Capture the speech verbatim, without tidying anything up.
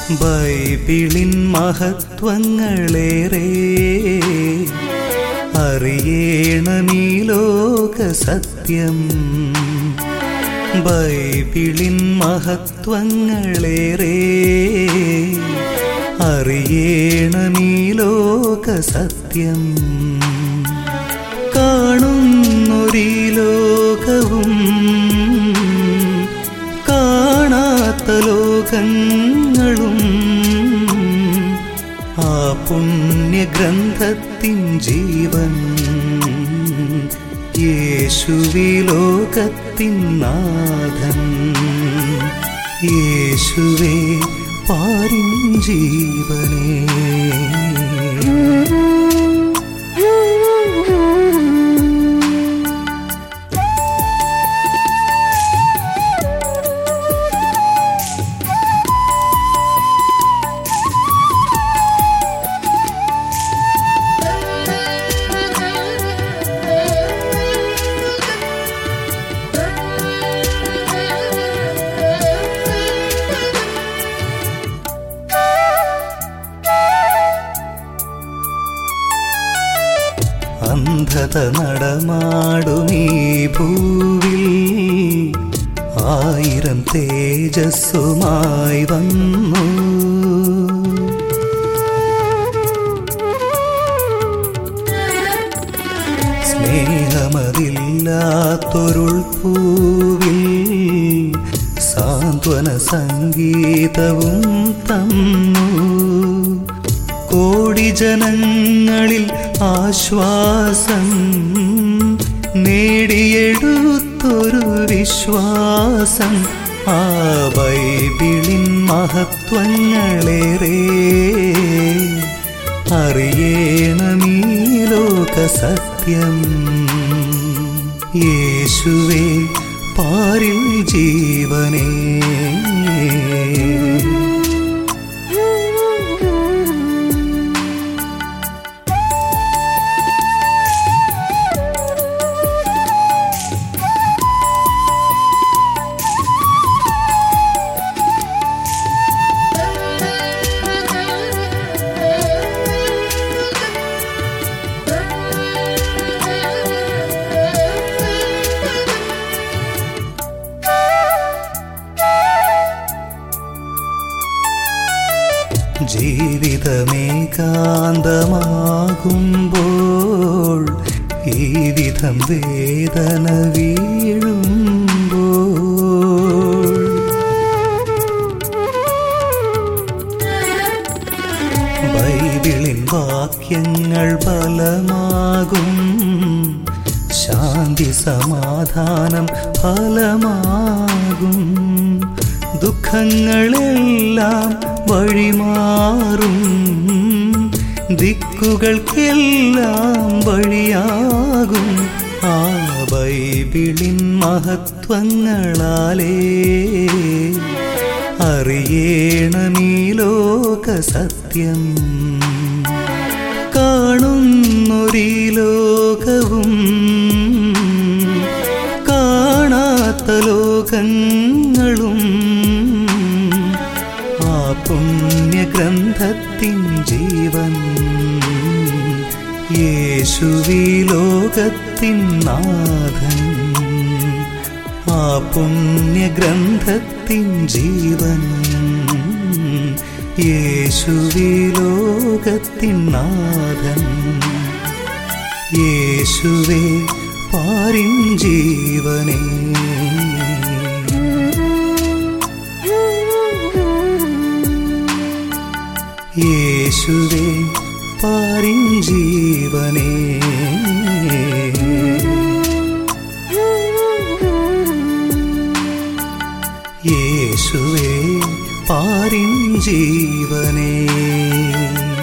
ബൈബിളിൻ മഹത്വങ്ങളേറെ അറിയേണമീ ലോക സത്യം. ബൈബിളിൻ മഹത്വങ്ങളേറെ അറിയേണമീ ലോക സത്യം. കാണുന്നൊരീ ലോകവും കാണാത്ത ലോകങ്ങളും ആ പുണ്യഗ്രന്ഥത്തിൻ ജീവൻ. യേശുവേ ലോകത്തിൻ നാഥൻ, യേശുവേ പാരിൻ ജീവനേ. അന്ധത നടമാടുമീ ഭൂവിൽ ആയിരം തേജസ്സുമായി വന്നു. സ്നേഹമതില്ലാത്തൊരുൾ പൂവിൽ സാന്ത്വന സംഗീതവും തന്നു. കോടി ജനങ്ങളിൽ ആശ്വാസം നേടിയെടുത്തൊരു വിശ്വാസം. ആ ബൈബിളിൻ മഹത്വങ്ങളേറെ അറിയേണമീ ലോക സത്യം. യേശുവേ പാരിൽ ജീവനേ. ജീവിതമേകാന്തമാകുമ്പോൾ ഈ വിധം വേദന വീഴുമ്പോൾ ബൈബിളിൻ വാക്യങ്ങൾ ബലമാകും. ശാന്തി സമാധാനം ഫലമാകും. ദുഃഖങ്ങളെല്ലാം വഴിമാറും. ദിക്കുകൾക്കെല്ലാം വഴിയാകും. ആ ബൈബിളിൻ മഹത്വങ്ങളാലേ അറിയേണമീ ലോക സത്യം. കാണുന്നൊരീ ലോകവും കാണാത്ത ലോകങ്ങളും ആ പുണ്യഗ്രന്ഥത്തിൻ ജീവൻ. യേശുവേ ലോകത്തിൻ നാഥൻ, ആ പുണ്യഗ്രന്ഥത്തിൻ ജീവൻ. യേശുവേ ലോകത്തിൻ നാഥൻ, യേശുവേ പാരിൻ ജീവനേ. യേശുവേ പാരിൻ ജീവനേ. യേശുവേ പാരിൻ ജീവനേ.